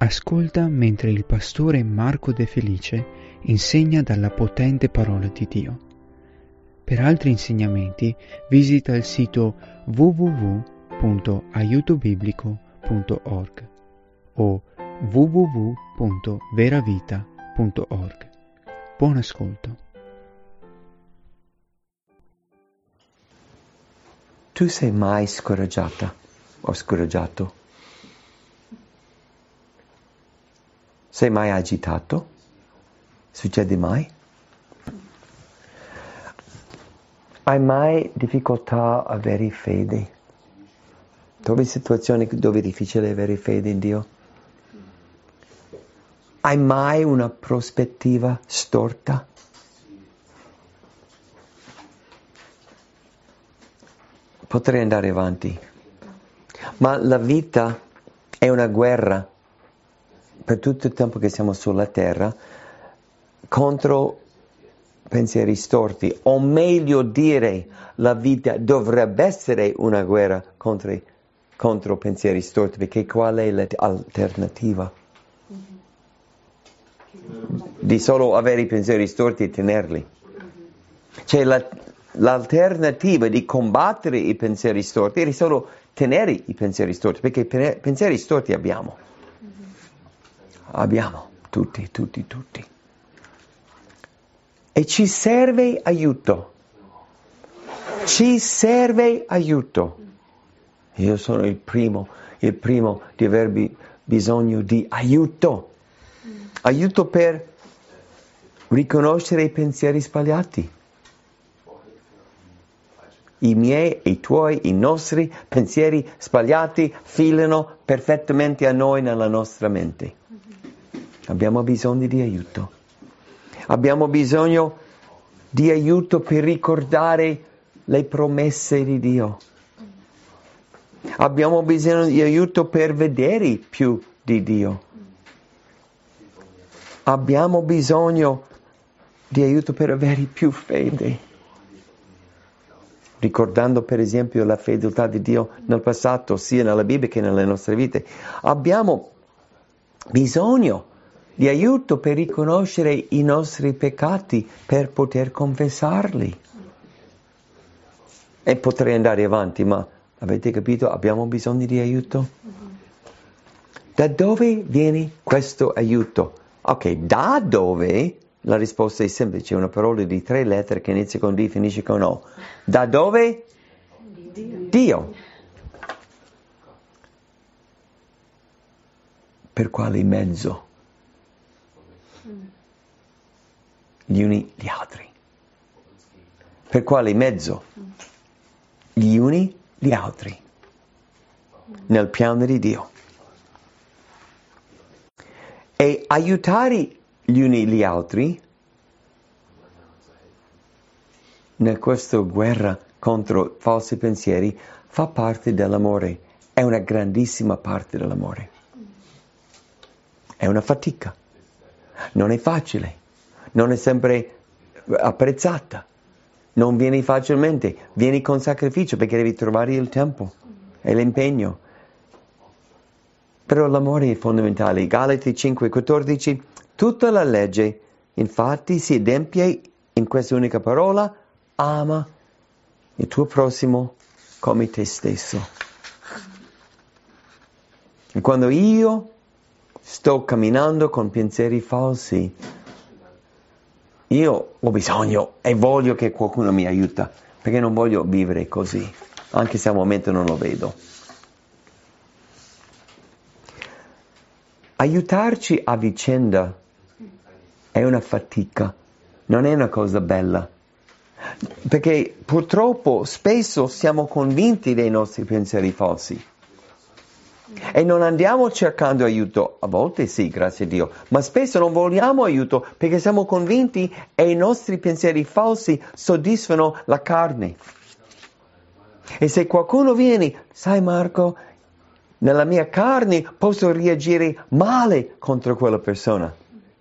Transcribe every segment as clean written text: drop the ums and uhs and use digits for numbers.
Ascolta mentre il pastore Marco De Felice insegna dalla potente parola di Dio. Per altri insegnamenti visita il sito www.aiutobiblico.org o www.veravita.org. Buon ascolto. Tu sei mai scoraggiata o scoraggiato? Sei mai agitato? Succede mai? Hai mai difficoltà a avere fede? Trovi situazioni dove è difficile avere fede in Dio? Hai mai una prospettiva storta? Potrei andare avanti, ma la vita è una guerra per tutto il tempo che siamo sulla terra contro pensieri storti, o meglio dire, la vita dovrebbe essere una guerra contro pensieri storti, perché qual è l'alternativa? Di solo avere i pensieri storti e tenerli. Cioè l'alternativa di combattere i pensieri storti è solo tenere i pensieri storti, perché pensieri storti abbiamo. Abbiamo, tutti. E ci serve aiuto. Ci serve aiuto. Io sono il primo di aver bisogno di aiuto. Aiuto per riconoscere i pensieri sbagliati. I miei, i tuoi, i nostri pensieri sbagliati filano perfettamente a noi nella nostra mente. Abbiamo bisogno di aiuto. Abbiamo bisogno di aiuto per ricordare le promesse di Dio. Abbiamo bisogno di aiuto per vedere più di Dio. Abbiamo bisogno di aiuto per avere più fede. Ricordando per esempio la fedeltà di Dio nel passato, sia nella Bibbia che nelle nostre vite. Abbiamo bisogno di aiuto per riconoscere i nostri peccati, per poter confessarli. E potrei andare avanti, ma avete capito? Abbiamo bisogno di aiuto? Da dove viene questo aiuto? Ok, da dove? La risposta è semplice, è una parola di 3 lettere che inizia con D e finisce con O. Da dove? Dio. Per quale mezzo? Gli uni gli altri. Per quale mezzo? Gli uni gli altri. Nel piano di Dio. E aiutare gli uni gli altri in questa guerra contro falsi pensieri fa parte dell'amore. È una grandissima parte dell'amore. È una fatica. Non è facile. Non è sempre apprezzata, non vieni facilmente, vieni con sacrificio perché devi trovare il tempo e l'impegno. Però l'amore è fondamentale. Galati 5,14, tutta la legge infatti si adempie in questa unica parola, ama il tuo prossimo come te stesso. E quando io sto camminando con pensieri falsi, io ho bisogno e voglio che qualcuno mi aiuta, perché non voglio vivere così, anche se al momento non lo vedo. Aiutarci a vicenda è una fatica, non è una cosa bella, perché purtroppo spesso siamo convinti dei nostri pensieri falsi. E non andiamo cercando aiuto, a volte sì, grazie a Dio, ma spesso non vogliamo aiuto perché siamo convinti e i nostri pensieri falsi soddisfano la carne. E se qualcuno viene, sai Marco, nella mia carne posso reagire male contro quella persona.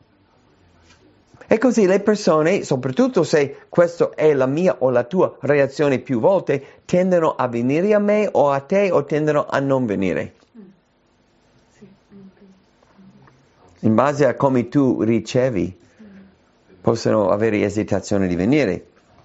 E così le persone, soprattutto se questa è la mia o la tua reazione più volte, tendono a venire a me o a te o tendono a non venire. In base a come tu ricevi, possono avere esitazione di venire.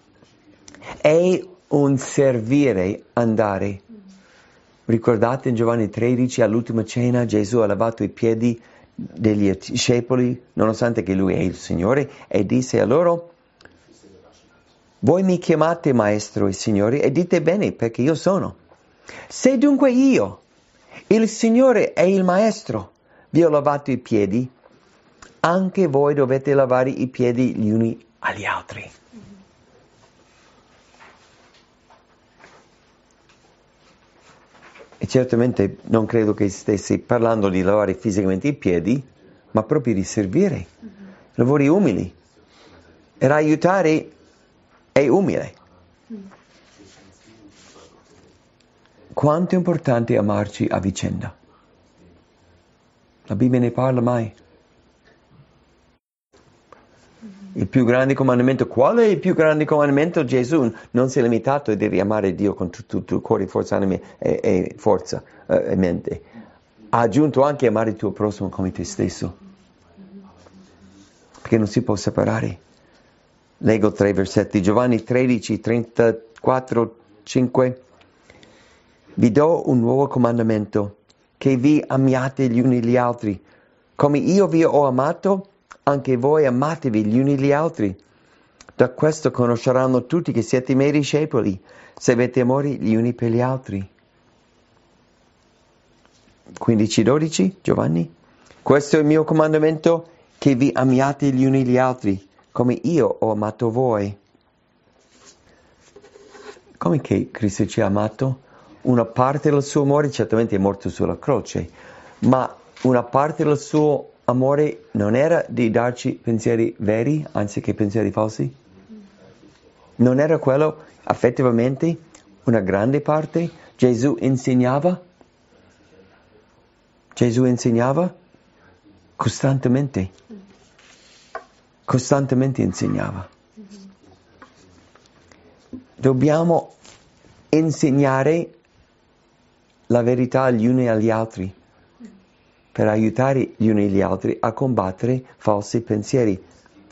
È un servire andare. Ricordate in Giovanni 13, all'ultima cena, Gesù ha lavato i piedi degli discepoli, nonostante che lui è il Signore, e disse a loro: voi mi chiamate maestro e signore e dite bene, perché io sono. Se dunque io, il Signore e il Maestro, vi ho lavato i piedi, anche voi dovete lavare i piedi gli uni agli altri. E certamente non credo che stessi parlando di lavare fisicamente i piedi, ma proprio di servire. Lavori umili. E aiutare è umile. Quanto è importante amarci a vicenda. La Bibbia ne parla mai. Il più grande comandamento, qual è il più grande comandamento? Gesù non si è limitato e devi amare Dio con tutto il cuore, forza, anima e forza e mente. Ha aggiunto anche amare il tuo prossimo come te stesso. Perché non si può separare. Leggo 3 versetti. Giovanni 13, 34, 5. Vi do un nuovo comandamento, che vi amiate gli uni gli altri. Come io vi ho amato, anche voi amatevi gli uni gli altri. Da questo conosceranno tutti che siete miei discepoli, se avete amore gli uni per gli altri. 15-12, Giovanni. Questo è il mio comandamento, che vi amiate gli uni gli altri, come io ho amato voi. Come che Cristo ci ha amato? Una parte del suo amore certamente è morto sulla croce, ma una parte del suo amore non era di darci pensieri veri anziché pensieri falsi? Non era quello effettivamente una grande parte? Gesù insegnava? Gesù insegnava costantemente. Costantemente insegnava. Dobbiamo insegnare la verità agli uni agli altri, per aiutare gli uni gli altri a combattere falsi pensieri.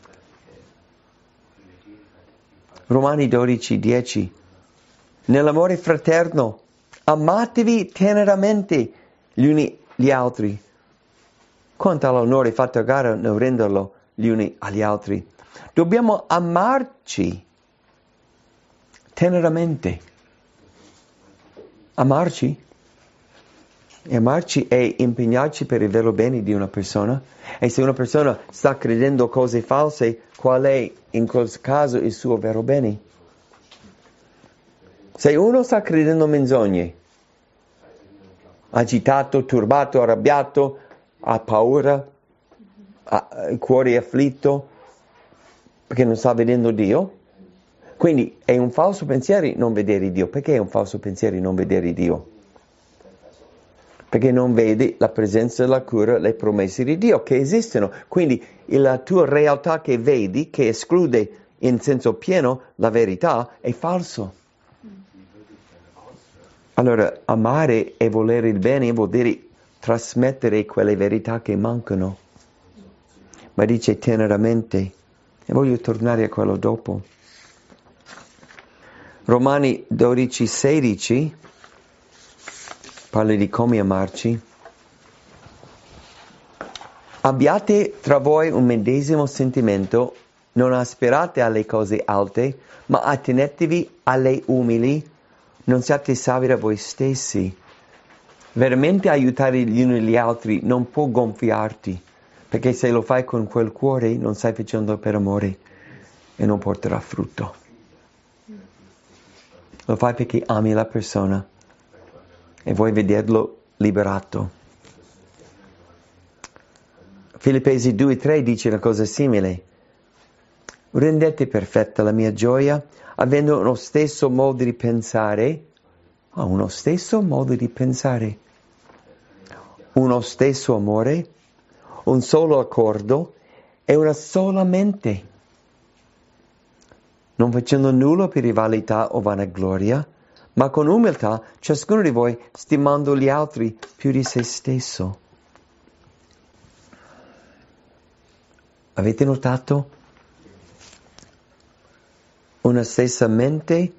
Romani 12:10. Nell'amore fraterno, amatevi teneramente gli uni gli altri. Quanto all'onore fatto a gara nel renderlo gli uni agli altri. Dobbiamo amarci teneramente. Amarci? E amarci è impegnarci per il vero bene di una persona. E se una persona sta credendo cose false, qual è in quel caso il suo vero bene? Se uno sta credendo menzogne, agitato, turbato, arrabbiato, ha paura, ha il cuore afflitto, perché non sta vedendo Dio, quindi è un falso pensiero non vedere Dio. Perché è un falso pensiero non vedere Dio? Perché non vedi la presenza, la cura, le promesse di Dio che esistono. Quindi la tua realtà che vedi, che esclude in senso pieno la verità, è falso. Allora, amare e volere il bene vuol dire trasmettere quelle verità che mancano. Ma dice teneramente. E voglio tornare a quello dopo. Romani 12:16 parla di come amarci. Abbiate tra voi un medesimo sentimento, non aspirate alle cose alte, ma attenetevi alle umili, non siate savi da voi stessi. Veramente aiutare gli uni gli altri non può gonfiarti, perché se lo fai con quel cuore non stai facendo per amore e non porterà frutto. Lo fai perché ami la persona e vuoi vederlo liberato. Filippesi 2:3 dice una cosa simile. Rendete perfetta la mia gioia, avendo uno stesso modo di pensare, uno stesso modo di pensare, uno stesso amore, un solo accordo e una sola mente. Non facendo nulla per rivalità o vanagloria, ma con umiltà ciascuno di voi stimando gli altri più di se stesso. Avete notato? Una stessa mente,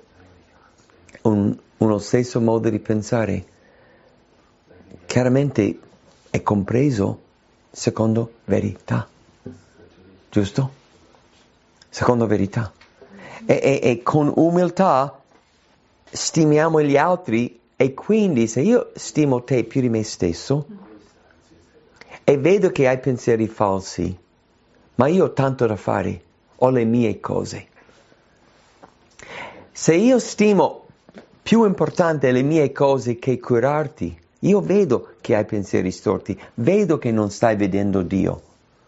uno stesso modo di pensare. Chiaramente è compreso secondo verità. Giusto? Secondo verità. E con umiltà stimiamo gli altri, e quindi se io stimo te più di me stesso e vedo che hai pensieri falsi, ma io ho tanto da fare, ho le mie cose. Se io stimo più importante le mie cose che curarti, io vedo che hai pensieri storti, vedo che non stai vedendo Dio.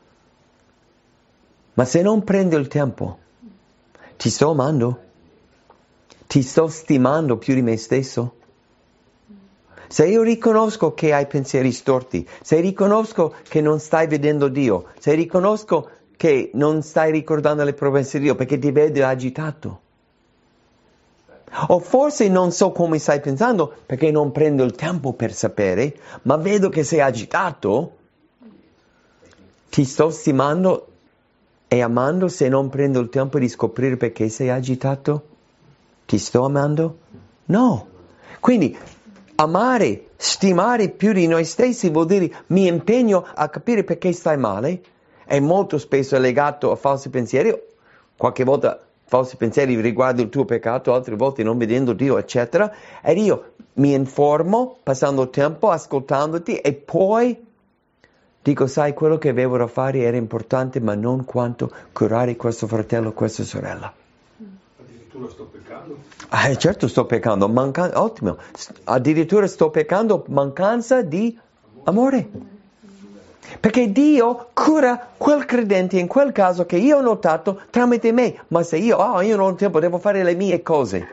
Ma se non prendo il tempo, ti sto amando? Ti sto stimando più di me stesso? Se io riconosco che hai pensieri storti, se riconosco che non stai vedendo Dio, se riconosco che non stai ricordando le promesse di Dio perché ti vedo agitato, o forse non so come stai pensando perché non prendo il tempo per sapere, ma vedo che sei agitato, ti sto stimando e amando se non prendo il tempo di scoprire perché sei agitato? Ti sto amando? No. Quindi amare, stimare più di noi stessi vuol dire mi impegno a capire perché stai male, e molto spesso è legato a falsi pensieri, qualche volta falsi pensieri riguardo il tuo peccato, altre volte non vedendo Dio, eccetera, ed io mi informo passando tempo, ascoltandoti, e poi dico, sai, quello che avevo da fare era importante, ma non quanto curare questo fratello o questa sorella. Addirittura sto peccando? Certo sto peccando, ottimo. Addirittura sto peccando mancanza di amore. Perché Dio cura quel credente in quel caso che io ho notato tramite me. Ma se io non ho tempo, devo fare le mie cose.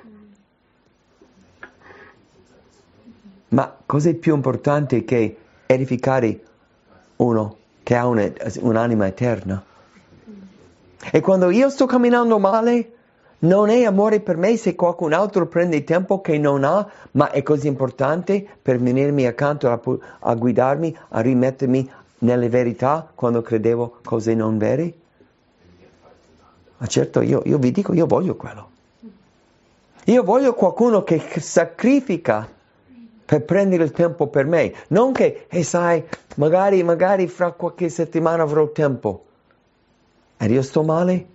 Ma cos'è più importante che edificare uno che ha un'anima eterna? E quando io sto camminando male, non è amore per me se qualcun altro prende il tempo che non ha, ma è così importante per venirmi accanto a guidarmi, a rimettermi nelle verità quando credevo cose non vere? Ma certo, io vi dico, io voglio quello. Io voglio qualcuno che sacrifica per prendere il tempo per me. Non che, sai, magari fra qualche settimana avrò tempo. E io sto male?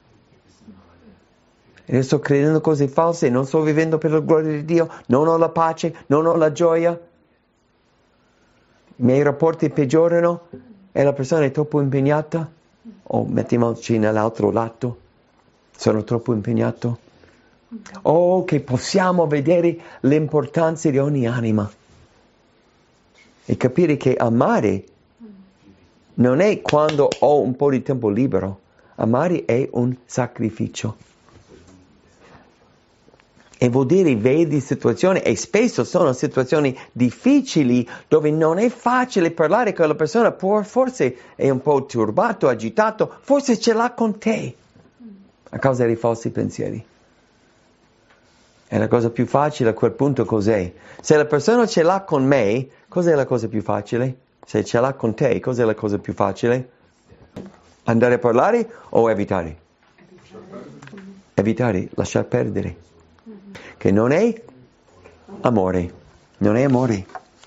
Io sto credendo cose false, non sto vivendo per la gloria di Dio, non ho la pace, non ho la gioia. I miei rapporti peggiorano e la persona è troppo impegnata, o mettiamoci nell'altro lato, sono troppo impegnato. Che possiamo vedere l'importanza di ogni anima e capire che amare non è quando ho un po' di tempo libero, amare è un sacrificio. E vuol dire vedi situazioni, e spesso sono situazioni difficili dove non è facile parlare con la persona, forse è un po' turbato, agitato, forse ce l'ha con te a causa dei falsi pensieri. E la cosa più facile a quel punto cos'è? Se la persona ce l'ha con me, cos'è la cosa più facile? Se ce l'ha con te, cos'è la cosa più facile? Andare a parlare o evitare? Evitare, lasciar perdere. Che non è amore, non è amore.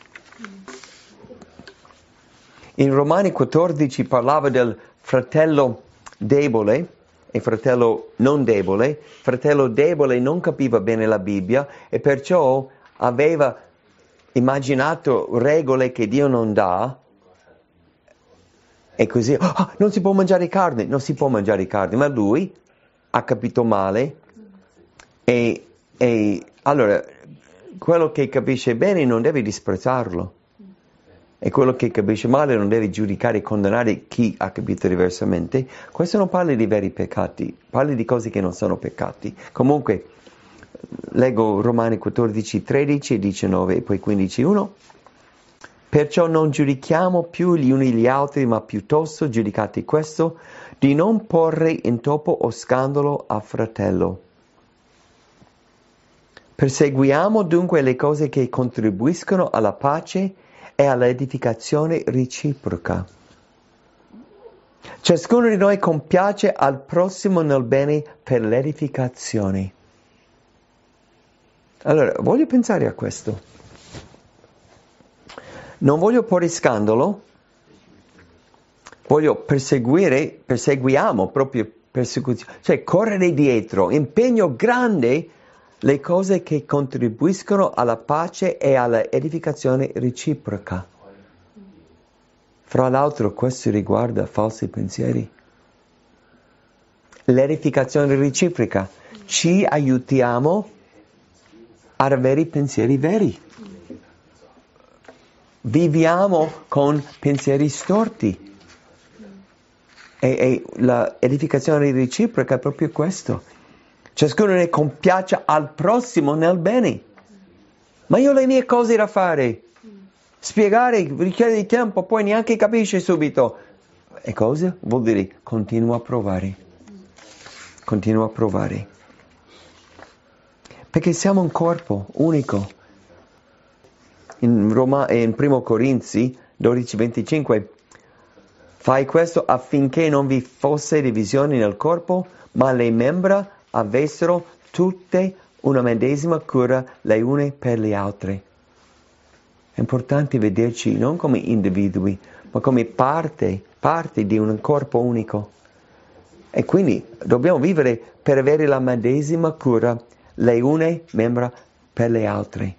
In Romani 14 parlava del fratello debole e fratello non debole. Fratello debole non capiva bene la Bibbia e perciò aveva immaginato regole che Dio non dà, e così non si può mangiare carne, non si può mangiare carne, ma lui ha capito male e allora quello che capisce bene non deve disprezzarlo, e quello che capisce male non deve giudicare e condannare chi ha capito diversamente. Questo non parla di veri peccati, parla di cose che non sono peccati. Comunque leggo Romani 14, 13, 19 e poi 15, 1. Perciò non giudichiamo più gli uni gli altri, ma piuttosto giudicate questo, di non porre intoppo o scandalo a fratello. Perseguiamo dunque le cose che contribuiscono alla pace e all'edificazione reciproca. Ciascuno di noi compiace al prossimo nel bene per l'edificazione. Allora, voglio pensare a questo. Non voglio porre scandalo, voglio perseguiamo proprio persecuzione, cioè correre dietro, impegno grande, le cose che contribuiscono alla pace e alla edificazione reciproca. Fra l'altro questo riguarda falsi pensieri. L'edificazione reciproca. Ci aiutiamo ad avere pensieri veri. Viviamo con pensieri storti. E l'edificazione reciproca è proprio questo. Ciascuno ne compiaccia al prossimo nel bene. Ma io ho le mie cose da fare. Spiegare richiede di tempo, poi neanche capisce subito. E cosa? Vuol dire continua a provare. Continua a provare. Perché siamo un corpo unico. In 1 Corinzi 12:25 fai questo affinché non vi fosse divisione nel corpo, ma le membra avessero tutte una medesima cura le une per le altre. È importante vederci non come individui, ma come parte di un corpo unico. E quindi dobbiamo vivere per avere la medesima cura le une membra per le altre.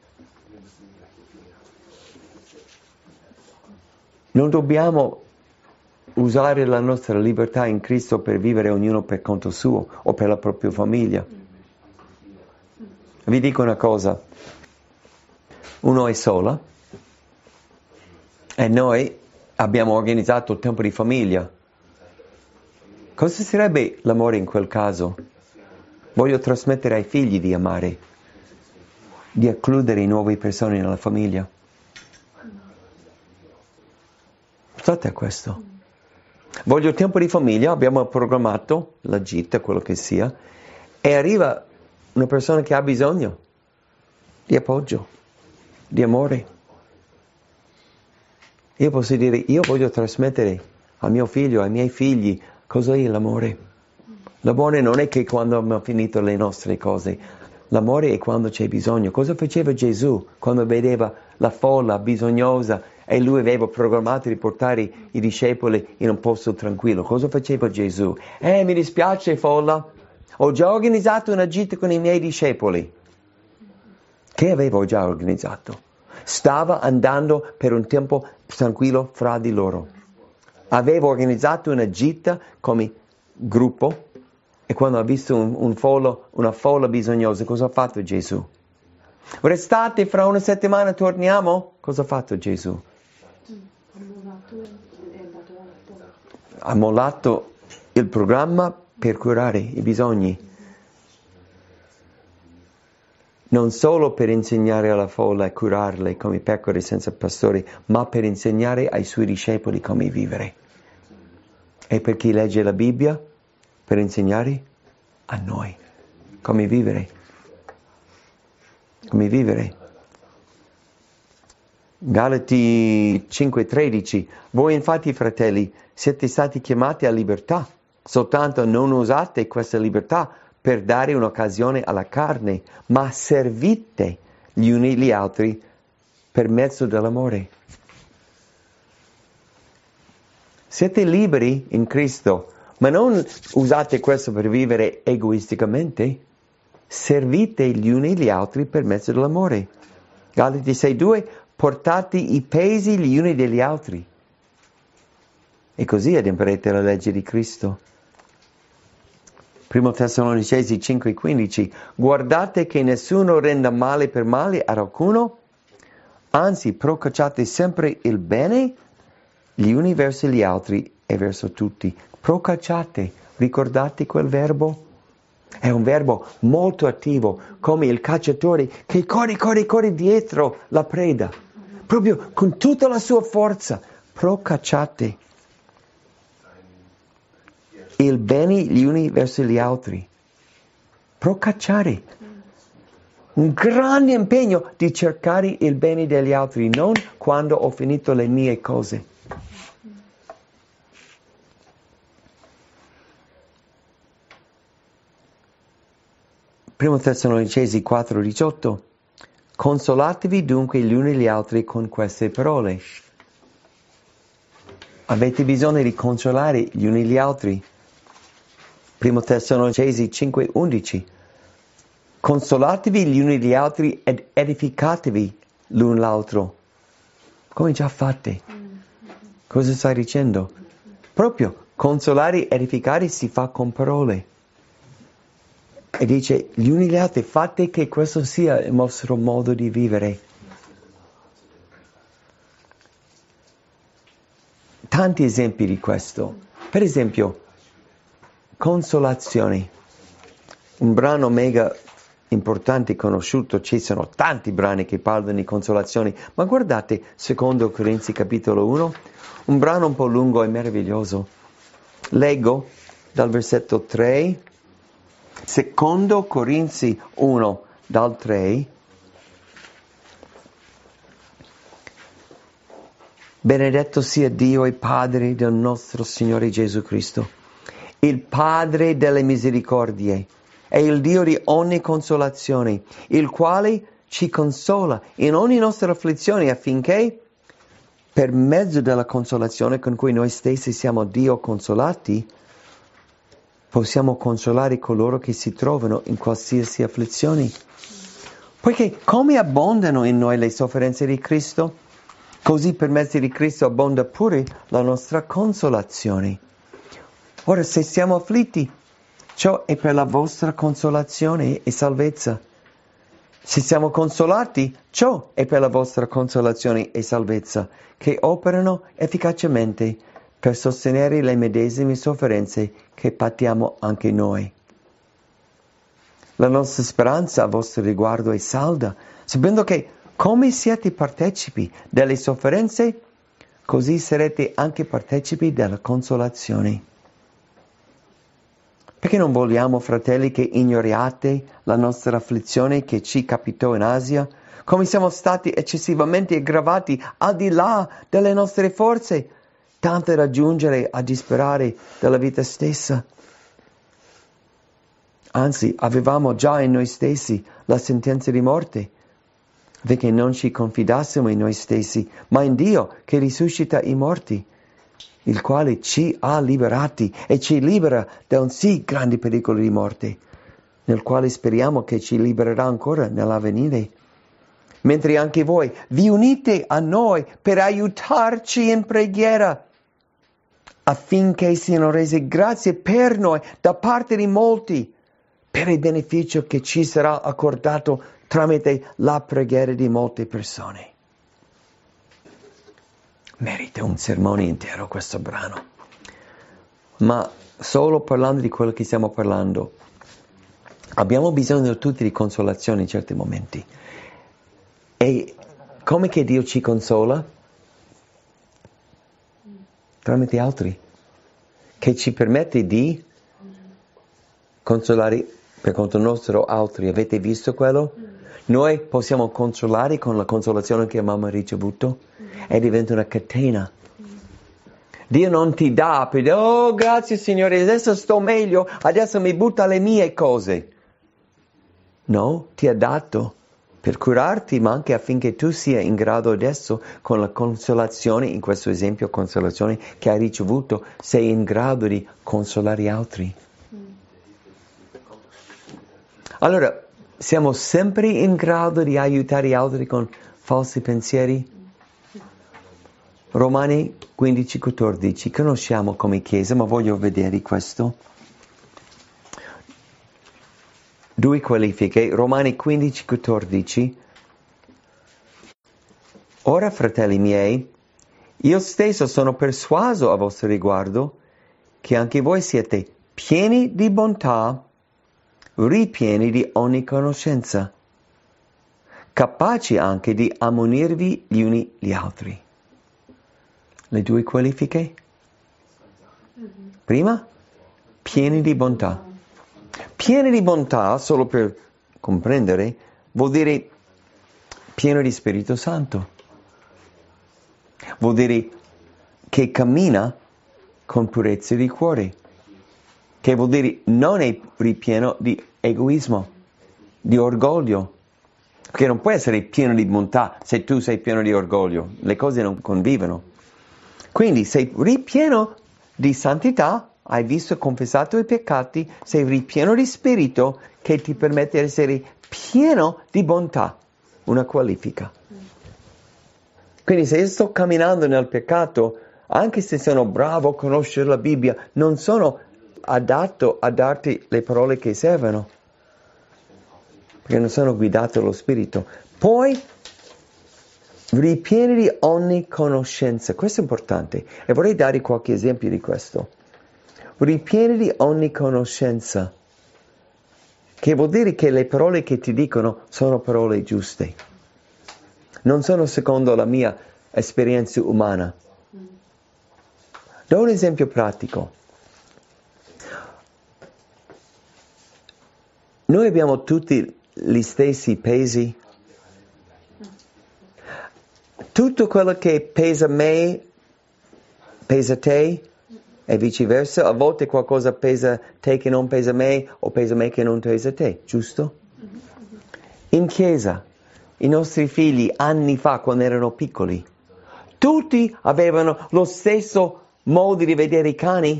Non dobbiamo usare la nostra libertà in Cristo per vivere ognuno per conto suo o per la propria famiglia. Vi dico una cosa, uno è sola e noi abbiamo organizzato il tempo di famiglia. Cosa sarebbe l'amore in quel caso? Voglio trasmettere ai figli di amare, di includere nuove persone nella famiglia. Pensate a questo. Voglio il tempo di famiglia, abbiamo programmato la gita, quello che sia, e arriva una persona che ha bisogno di appoggio, di amore. Io posso dire, io voglio trasmettere a mio figlio, ai miei figli, cos'è l'amore? L'amore non è che quando abbiamo finito le nostre cose, l'amore è quando c'è bisogno. Cosa faceva Gesù quando vedeva la folla bisognosa e lui aveva programmato di portare i discepoli in un posto tranquillo? Cosa faceva Gesù? Mi dispiace folla, ho già organizzato una gita con i miei discepoli. Che avevo già organizzato? Stava andando per un tempo tranquillo fra di loro. Avevo organizzato una gita come gruppo e quando ha visto una folla bisognosa, cosa ha fatto Gesù? Restate, fra una settimana torniamo? Cosa ha fatto Gesù? Ha mollato il programma per curare i bisogni. Non solo per insegnare alla folla e curarle come pecore senza pastore, ma per insegnare ai suoi discepoli come vivere. E per chi legge la Bibbia? Per insegnare a noi come vivere. Come vivere. Galati 5:13. Voi infatti, fratelli, siete stati chiamati a libertà, soltanto non usate questa libertà per dare un'occasione alla carne, ma servite gli uni gli altri per mezzo dell'amore. Siete liberi in Cristo, ma non usate questo per vivere egoisticamente. Servite gli uni gli altri per mezzo dell'amore. Galati 6:2, portate i pesi gli uni degli altri. E così adempirete la legge di Cristo. 1 Tessalonicesi 5:15, guardate che nessuno renda male per male ad alcuno, anzi procacciate sempre il bene gli uni verso gli altri e verso tutti. Procacciate, ricordate quel verbo? È un verbo molto attivo, come il cacciatore che corre dietro la preda, proprio con tutta la sua forza. Procacciate il bene gli uni verso gli altri. Procacciare. Un grande impegno di cercare il bene degli altri, non quando ho finito le mie cose. 1 Tessalonicesi 4,18. Consolatevi dunque gli uni gli altri con queste parole. Avete bisogno di consolare gli uni gli altri. 1 Tessalonicesi 5,11. Consolatevi gli uni gli altri ed edificatevi l'un l'altro. Come già fate? Cosa stai dicendo? Proprio consolare, edificare si fa con parole. E dice, gli uni gli altri, fate che questo sia il vostro modo di vivere. Tanti esempi di questo. Per esempio, consolazione. Un brano mega importante, conosciuto, ci sono tanti brani che parlano di consolazione, ma guardate 2 Corinzi capitolo 1, un brano un po' lungo e meraviglioso. Leggo dal versetto 3, 2 Corinzi 1 dal 3. Benedetto sia Dio e Padre del nostro Signore Gesù Cristo, il Padre delle misericordie e il Dio di ogni consolazione, il quale ci consola in ogni nostra afflizione affinché, per mezzo della consolazione con cui noi stessi siamo Dio consolati, possiamo consolare coloro che si trovano in qualsiasi afflizione. Poiché come abbondano in noi le sofferenze di Cristo, così per mezzo di Cristo abbonda pure la nostra consolazione. Ora, se siamo afflitti, ciò è per la vostra consolazione e salvezza. Se siamo consolati, ciò è per la vostra consolazione e salvezza, che operano efficacemente per sostenere le medesime sofferenze che patiamo anche noi. La nostra speranza a vostro riguardo è salda, sapendo che come siete partecipi delle sofferenze, così sarete anche partecipi della consolazione. Perché non vogliamo, fratelli, che ignoriate la nostra afflizione che ci capitò in Asia, come siamo stati eccessivamente aggravati al di là delle nostre forze, tanto da giungere a disperare della vita stessa. Anzi, avevamo già in noi stessi la sentenza di morte, perché non ci confidassimo in noi stessi, ma in Dio che risuscita i morti, il quale ci ha liberati e ci libera da un sì grande pericolo di morte, nel quale speriamo che ci libererà ancora nell'avvenire. Mentre anche voi vi unite a noi per aiutarci in preghiera, affinché siano rese grazie per noi da parte di molti, per il beneficio che ci sarà accordato tramite la preghiera di molte persone. Merita un sermone intero questo brano. Ma solo parlando di quello che stiamo parlando, abbiamo bisogno tutti di consolazione in certi momenti. E come che Dio ci consola? Tramite altri, che ci permette di consolare per conto nostro altri. Avete visto quello? Noi possiamo consolare con la consolazione che abbiamo ricevuto e diventa una catena. Dio non ti dà per dire, oh grazie Signore, adesso sto meglio, adesso mi butta le mie cose. No, ti ha dato per curarti, ma anche affinché tu sia in grado adesso, con la consolazione, in questo esempio consolazione che hai ricevuto, sei in grado di consolare altri. Allora, siamo sempre in grado di aiutare altri con falsi pensieri? Romani 15,14, conosciamo come Chiesa, ma voglio vedere questo. 2 qualifiche, Romani 15,14. Ora, fratelli miei, io stesso sono persuaso a vostro riguardo che anche voi siete pieni di bontà, ripieni di ogni conoscenza, capaci anche di ammonirvi gli uni gli altri. Le 2 qualifiche? Prima, pieni di bontà. Pieni di bontà, solo per comprendere, vuol dire pieno di Spirito Santo. Vuol dire che cammina con purezza di cuore. Che vuol dire non è ripieno di egoismo. di orgoglio. Perché non puoi essere pieno di bontà se tu sei pieno di orgoglio. Le cose non convivono. Quindi sei ripieno di santità, hai visto e confessato i peccati, sei ripieno di spirito che ti permette di essere pieno di bontà. Una qualifica. Quindi se io sto camminando nel peccato, anche se sono bravo a conoscere la Bibbia, non sono adatto a darti le parole che servono. Perché non sono guidato dallo Spirito. Poi ripieni di ogni conoscenza. Questo è importante. E vorrei dare qualche esempio di questo. Ripieni di ogni conoscenza. Che vuol dire che le parole che ti dicono sono parole giuste. Non sono secondo la mia esperienza umana. Do un esempio pratico. Noi abbiamo tutti gli stessi pesi. Tutto quello che pesa me, pesa te, e viceversa. A volte qualcosa pesa te che non pesa me, o pesa me che non pesa te, giusto? In chiesa, i nostri figli anni fa, quando erano piccoli, tutti avevano lo stesso modo di vedere i cani?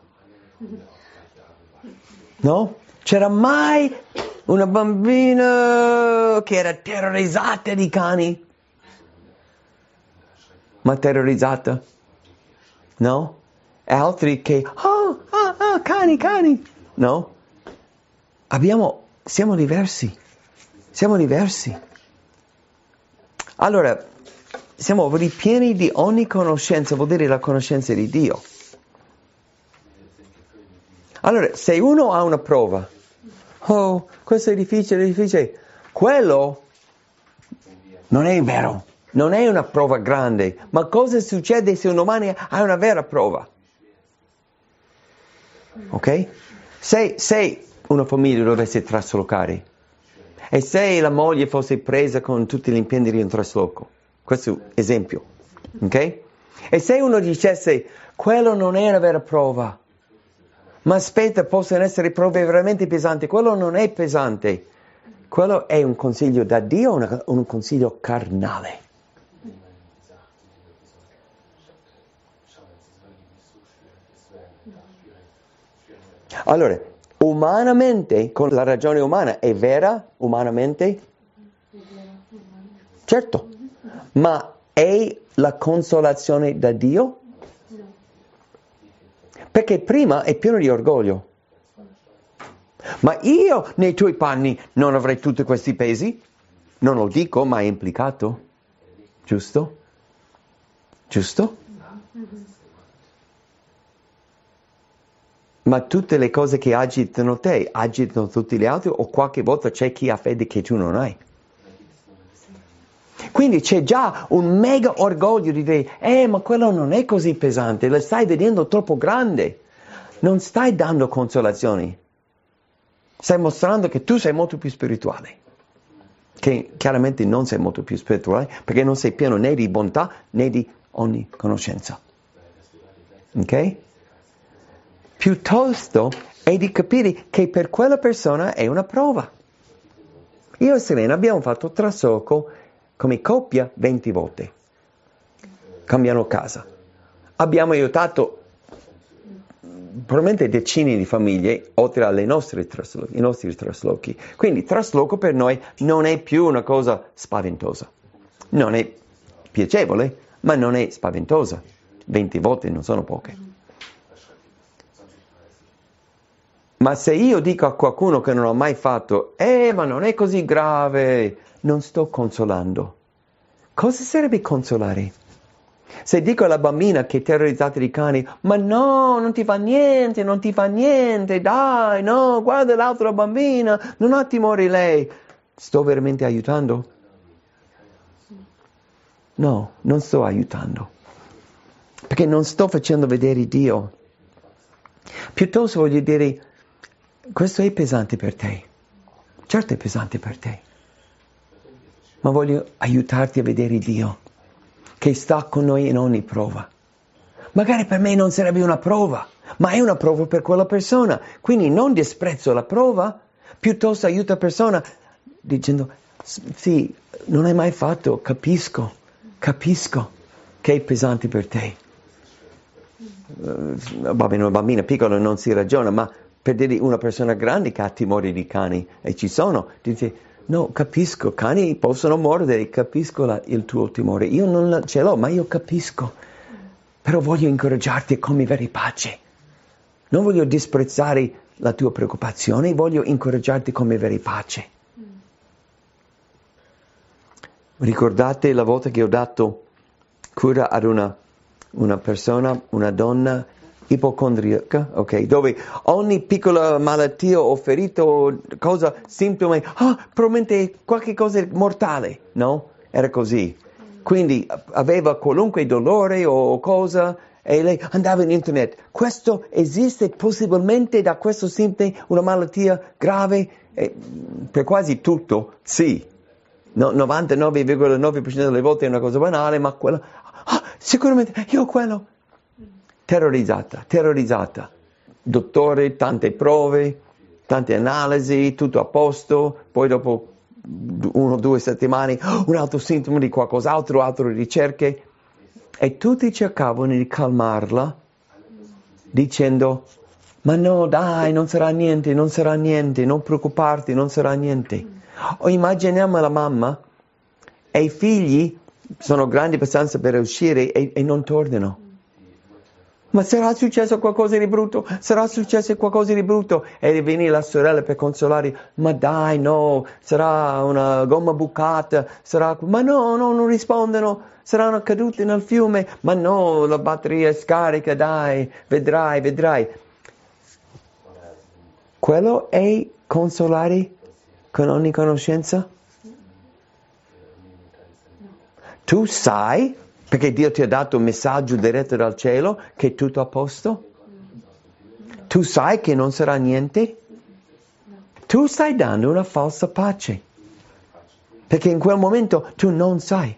No? C'era mai una bambina che era terrorizzata di cani? Ma terrorizzata? No? E altri che, cani? No? Siamo diversi. Siamo diversi. Allora, siamo ripieni di ogni conoscenza, vuol dire la conoscenza di Dio. Allora, se uno ha una prova, questo è difficile, quello non è vero, non è una prova grande, ma cosa succede se un domani ha una vera prova? Ok? Se una famiglia dovesse traslocare, e se la moglie fosse presa con tutti gli impegni di un trasloco, questo è un esempio, ok? E se uno dicesse, quello non è una vera prova, ma aspetta, possono essere prove veramente pesanti, quello non è pesante, quello è un consiglio da Dio o un consiglio carnale? Allora, umanamente, con la ragione umana, è vera umanamente? Certo, ma è la consolazione da Dio? Perché prima è pieno di orgoglio. Ma io nei tuoi panni non avrei tutti questi pesi? Non lo dico, ma è implicato. Giusto? Giusto? Ma tutte le cose che agitano te, agitano tutti gli altri, o qualche volta c'è chi ha fede che tu non hai. Quindi c'è già un mega orgoglio di dire, ma quello non è così pesante, lo stai vedendo troppo grande. Non stai dando consolazioni. Stai mostrando che tu sei molto più spirituale. Che chiaramente non sei molto più spirituale, perché non sei pieno né di bontà né di ogni conoscenza. Ok? Piuttosto è di capire che per quella persona è una prova. Io e Selena abbiamo fatto trasloco come coppia 20 volte. Cambiano casa. Abbiamo aiutato probabilmente decine di famiglie, oltre ai nostri traslochi. Quindi trasloco per noi non è più una cosa spaventosa. Non è piacevole, ma non è spaventosa. 20 volte non sono poche. Ma se io dico a qualcuno che non ho mai fatto, ma non è così grave, non sto consolando. Cosa sarebbe consolare? Se dico alla bambina che è terrorizzata di cani, ma no, non ti fa niente, dai, no, guarda l'altra bambina, non ha timore lei. Sto veramente aiutando? No, non sto aiutando. Perché non sto facendo vedere Dio. Piuttosto voglio dire, questo è pesante per te. Certo è pesante per te. Ma voglio aiutarti a vedere Dio, che sta con noi in ogni prova. Magari per me non sarebbe una prova, ma è una prova per quella persona. Quindi non disprezzo la prova, piuttosto aiuto la persona dicendo, sì, non hai mai fatto, capisco che è pesante per te. Va bene, una bambina piccola non si ragiona, ma per dire una persona grande che ha timore di cani, e ci sono, dice, no, capisco, cani possono mordere, capisco il tuo timore, io non ce l'ho, ma io capisco, però voglio incoraggiarti a convivere in pace, non voglio disprezzare la tua preoccupazione, voglio incoraggiarti a convivere in pace. Ricordate la volta che ho dato cura ad una persona, una donna ipocondriaca, ok, dove ogni piccola malattia o ferita o cosa, sintomi, probabilmente qualche cosa mortale, no? Era così. Quindi aveva qualunque dolore o cosa e lei andava in internet. Questo esiste possibilmente da questo sintomo una malattia grave? Per quasi tutto, sì. No, 99,9% delle volte è una cosa banale, ma quella... sicuramente, io quello... Terrorizzata. Dottore, tante prove, tante analisi, tutto a posto, poi dopo 1 o 2 settimane un altro sintomo di qualcos'altro, altre ricerche, e tutti cercavano di calmarla dicendo, ma no dai, non sarà niente, non preoccuparti, non sarà niente. O immaginiamo la mamma e i figli sono grandi abbastanza per uscire e non tornano. Ma sarà successo qualcosa di brutto? E viene la sorella per consolare, ma dai no, sarà una gomma bucata, ma no, non rispondono, saranno caduti nel fiume, ma no, la batteria è scarica, dai, vedrai. Quello è consolare con ogni conoscenza? Tu sai, perché Dio ti ha dato un messaggio diretto dal cielo, che è tutto a posto? Tu sai che non sarà niente? Tu stai dando una falsa pace, perché in quel momento tu non sai,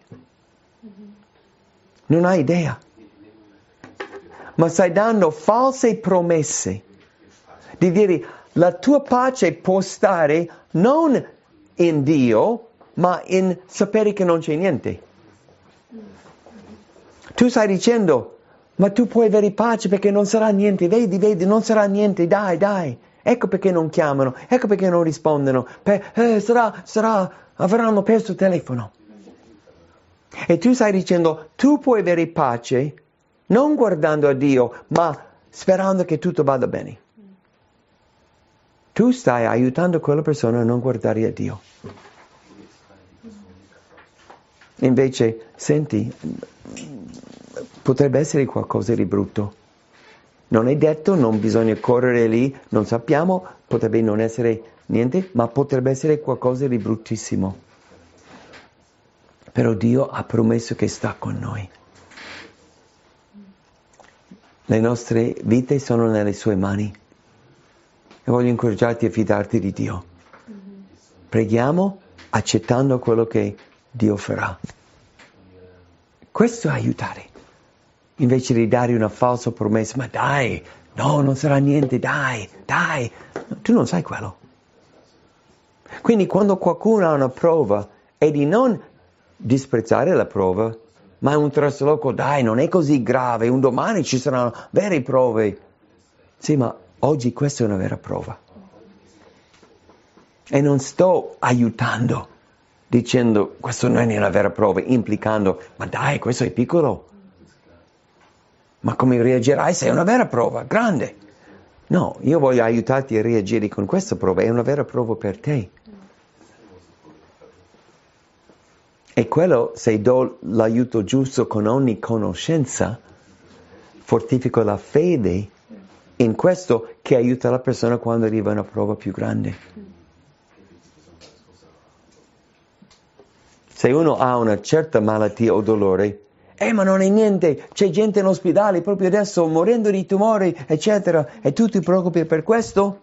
non hai idea, ma stai dando false promesse di dire la tua pace può stare non in Dio, ma in sapere che non c'è niente. Tu stai dicendo, ma tu puoi avere pace perché non sarà niente, vedi, non sarà niente, dai. Ecco perché non chiamano, ecco perché non rispondono, avranno perso il telefono. E tu stai dicendo, tu puoi avere pace non guardando a Dio, ma sperando che tutto vada bene. Tu stai aiutando quella persona a non guardare a Dio. Invece, senti, potrebbe essere qualcosa di brutto. Non è detto, non bisogna correre lì, non sappiamo, potrebbe non essere niente, ma potrebbe essere qualcosa di bruttissimo. Però Dio ha promesso che sta con noi. Le nostre vite sono nelle sue mani. E voglio incoraggiarti a fidarti di Dio. Preghiamo accettando quello che Dio farà. Questo è aiutare. Invece di dare una falsa promessa, ma dai, no, non sarà niente, dai. Tu non sai quello. Quindi quando qualcuno ha una prova, è di non disprezzare la prova, ma è un trasloco, dai, non è così grave, un domani ci saranno vere prove. Sì, ma oggi questa è una vera prova. E non sto aiutando, dicendo questo non è una vera prova, implicando, ma dai, questo è piccolo. Ma come reagirai se è una vera prova, grande? No, io voglio aiutarti a reagire con questa prova, è una vera prova per te. E quello, se do l'aiuto giusto con ogni conoscenza, fortifico la fede in questo che aiuta la persona quando arriva a una prova più grande. Se uno ha una certa malattia o dolore, ma non è niente, c'è gente in ospedale proprio adesso morendo di tumori, eccetera, e tu ti preoccupi per questo?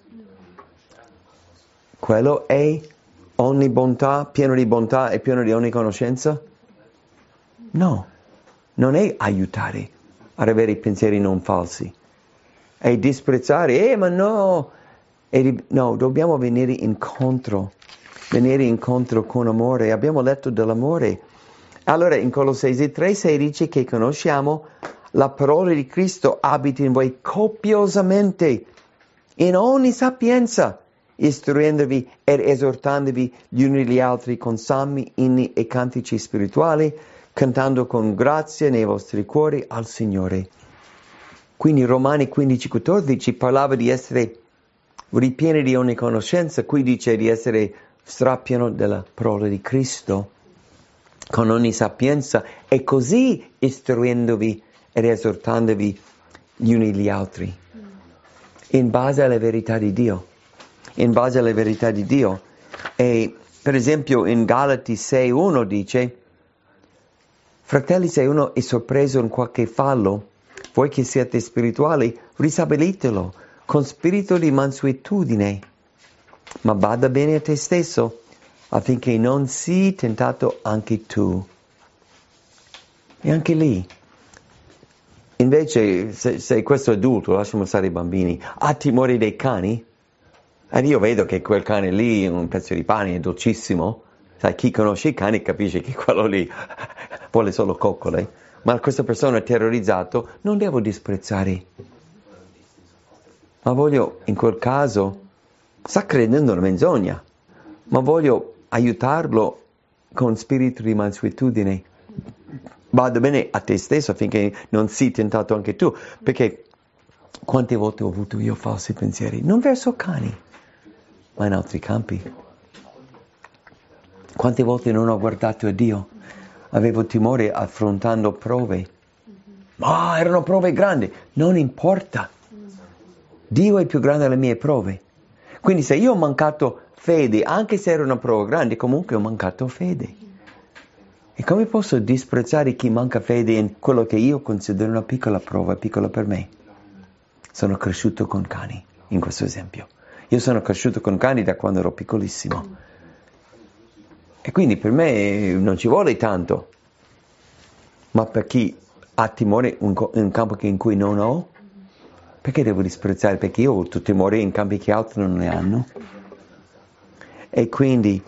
Quello è ogni bontà, pieno di bontà e pieno di ogni conoscenza? No, non è aiutare ad avere pensieri non falsi. È disprezzare, ma no! No, dobbiamo venire incontro venire incontro con amore. Abbiamo letto dell'amore. Allora in Colossesi 3:6 dice che conosciamo la parola di Cristo abita in voi copiosamente, in ogni sapienza, istruendovi ed esortandovi gli uni gli altri con salmi, inni e cantici spirituali, cantando con grazia nei vostri cuori al Signore. Quindi Romani 15:14 parlava di essere ripieni di ogni conoscenza, qui dice di essere strapieno della parola di Cristo, con ogni sapienza, e così istruendovi ed esortandovi gli uni gli altri, in base alla verità di Dio. In base alla verità di Dio. E per esempio in Galati 6:1 dice: fratelli, se uno è sorpreso in qualche fallo, voi che siete spirituali, ristabilitelo con spirito di mansuetudine, ma bada bene a te stesso, affinché non sii tentato anche tu. E anche lì, invece, se questo adulto, lasciamo stare i bambini, ha timore dei cani, ed io vedo che quel cane lì, un pezzo di pane, è dolcissimo. Sai, chi conosce i cani capisce che quello lì vuole solo coccole. Ma questa persona è terrorizzato, non devo disprezzare. Ma voglio, in quel caso, sta credendo una menzogna, ma voglio aiutarlo con spirito di mansuetudine. Vada bene a te stesso affinché non sii tentato anche tu. Perché quante volte ho avuto io falsi pensieri? Non verso cani, ma in altri campi. Quante volte non ho guardato a Dio? Avevo timore affrontando prove. Ma erano prove grandi. Non importa. Dio è più grande delle mie prove. Quindi se io ho mancato fede, anche se era una prova grande, comunque ho mancato fede. E come posso disprezzare chi manca fede in quello che io considero una piccola prova, piccola per me? Sono cresciuto con cani, in questo esempio. Io sono cresciuto con cani da quando ero piccolissimo. E quindi per me non ci vuole tanto. Ma per chi ha timore in un campo in cui non ho, perché devo disprezzare? Perché io ho tutti i timori in campi che altri non ne hanno. E quindi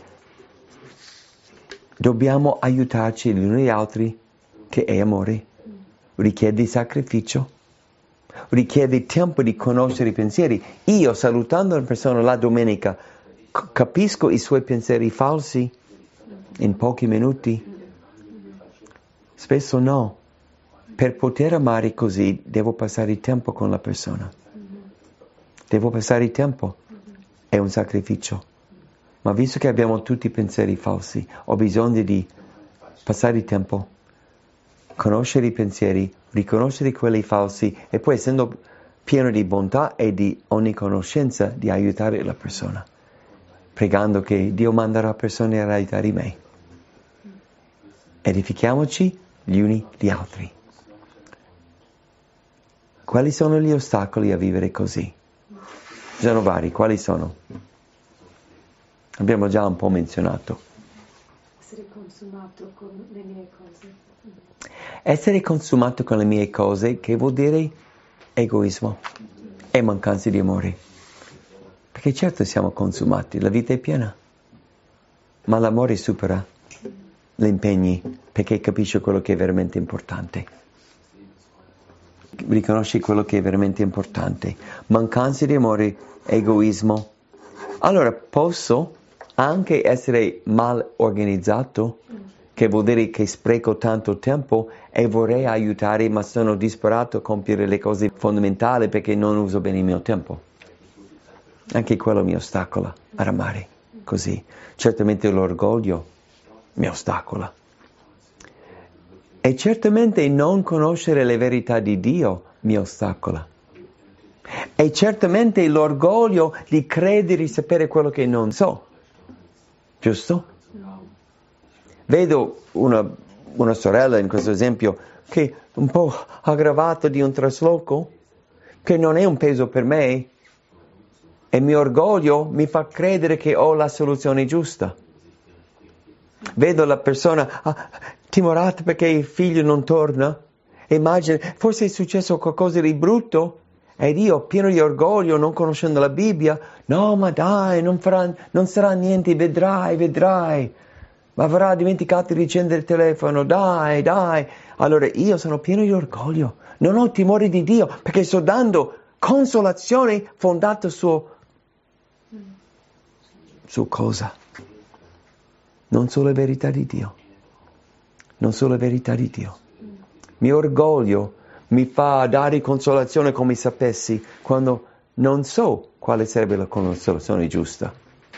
dobbiamo aiutarci gli uni agli altri, che è amore. Richiede sacrificio. Richiede tempo di conoscere i pensieri. Io, salutando una persona la domenica, capisco i suoi pensieri falsi in pochi minuti? Spesso no. Per poter amare così devo passare tempo con la persona. Devo passare tempo. È un sacrificio. Ma visto che abbiamo tutti pensieri falsi, ho bisogno di passare tempo, conoscere i pensieri, riconoscere quelli falsi e poi, essendo pieno di bontà e di ogni conoscenza, di aiutare la persona, pregando che Dio manderà persone a aiutare me. Edifichiamoci gli uni gli altri. Quali sono gli ostacoli a vivere così? Ci sono vari, quali sono? Abbiamo già un po' menzionato. Essere consumato con le mie cose. Essere consumato con le mie cose, che vuol dire egoismo e mancanza di amore. Perché certo siamo consumati, la vita è piena, ma l'amore supera gli impegni, perché capisce quello che è veramente importante. Riconosci quello che è veramente importante. Mancanza di amore, egoismo. Allora posso anche essere mal organizzato, che vuol dire che spreco tanto tempo e vorrei aiutare, ma sono disperato a compiere le cose fondamentali perché non uso bene il mio tempo. Anche quello mi ostacola ad amare così. Certamente l'orgoglio mi ostacola. E certamente non conoscere le verità di Dio mi ostacola. E certamente l'orgoglio di credere di sapere quello che non so. Giusto? Vedo una sorella in questo esempio che è un po' aggravata di un trasloco, che non è un peso per me, e il mio orgoglio mi fa credere che ho la soluzione giusta. Vedo la persona timorata perché il figlio non torna, immagina, forse è successo qualcosa di brutto, Ed io, pieno di orgoglio, non conoscendo la Bibbia, no, ma dai, non sarà niente, vedrai. Ma avrà dimenticato di accendere il telefono, dai. Allora io sono pieno di orgoglio, non ho timore di Dio, perché sto dando consolazione fondata su cosa? Non sulla verità di Dio. Mio orgoglio mi fa dare consolazione come sapessi, quando non so quale sarebbe la consolazione giusta.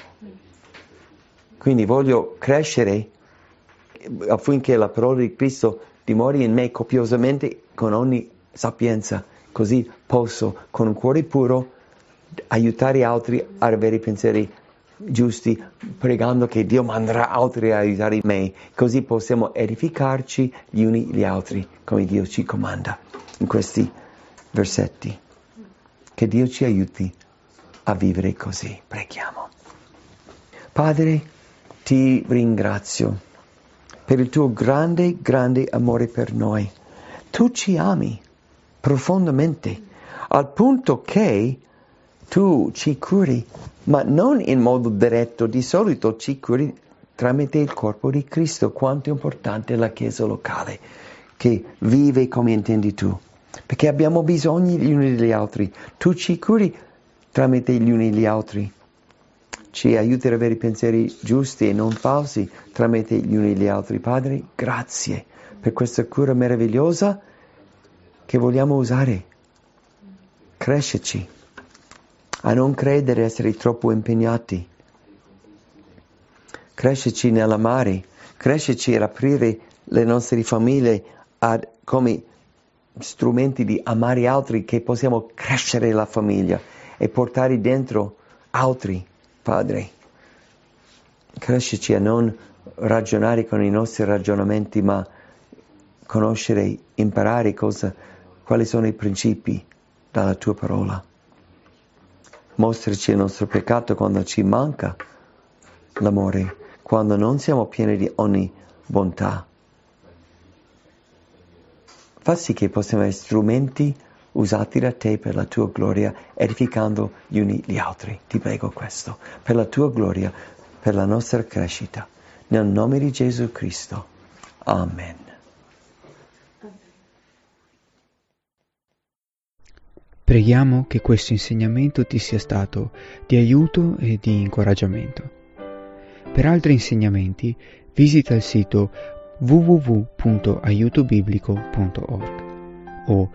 Quindi voglio crescere affinché la parola di Cristo dimori in me copiosamente con ogni sapienza, così posso con un cuore puro aiutare altri a avere pensieri giusti, pregando che Dio manderà altri a aiutare me, così possiamo edificarci gli uni gli altri come Dio ci comanda in questi versetti. Che Dio ci aiuti a vivere così. Preghiamo. Padre, ti ringrazio per il tuo grande amore per noi. Tu ci ami profondamente, al punto che tu ci curi, ma non in modo diretto, di solito ci curi tramite il corpo di Cristo. Quanto è importante la Chiesa locale, che vive come intendi tu, perché abbiamo bisogno gli uni degli altri. Tu ci curi tramite gli uni gli altri. Ci aiuti ad avere pensieri giusti e non falsi tramite gli uni gli altri. Padre, grazie per questa cura meravigliosa che vogliamo usare. Cresceci a non credere essere troppo impegnati. Cresceci nell'amare, cresceci ad aprire le nostre famiglie come strumenti di amare altri, che possiamo crescere la famiglia e portare dentro altri. Padre, cresceci a non ragionare con i nostri ragionamenti, ma conoscere, imparare quali sono i principi dalla tua parola. Mostraci il nostro peccato quando ci manca l'amore, quando non siamo pieni di ogni bontà. Fa sì che possiamo essere strumenti usati da te per la tua gloria, edificando gli uni gli altri. Ti prego questo, per la tua gloria, per la nostra crescita. Nel nome di Gesù Cristo. Amen. Preghiamo che questo insegnamento ti sia stato di aiuto e di incoraggiamento. Per altri insegnamenti visita il sito www.aiutobiblico.org o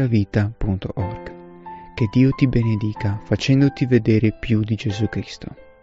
www.veravita.org. Che Dio ti benedica facendoti vedere più di Gesù Cristo.